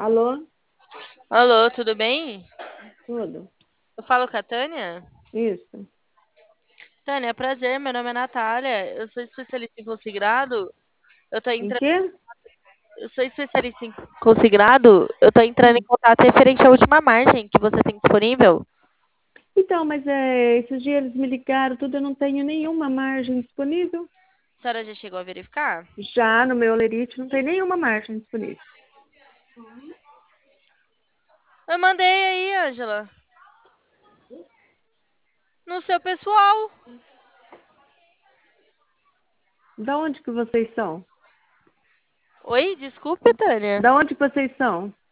Alô? Alô, tudo bem? Tudo? Eu falo com a Tânia? Isso. Tânia, prazer, meu nome é Natália, eu sou especialista em consigrado. Eu tô Em entrando, quê? eu sou especialista em consigrado, eu tô entrando em Hum. contato referente à última margem que você tem disponível. Então, mas esses dias eles me ligaram, tudo, eu não tenho nenhuma margem disponível. A senhora já chegou a verificar? Já no meu Olerite não tem nenhuma margem disponível. Eu mandei aí, Ângela, no seu pessoal. Da onde que vocês são? Oi, desculpe, Tânia. Da onde que vocês são?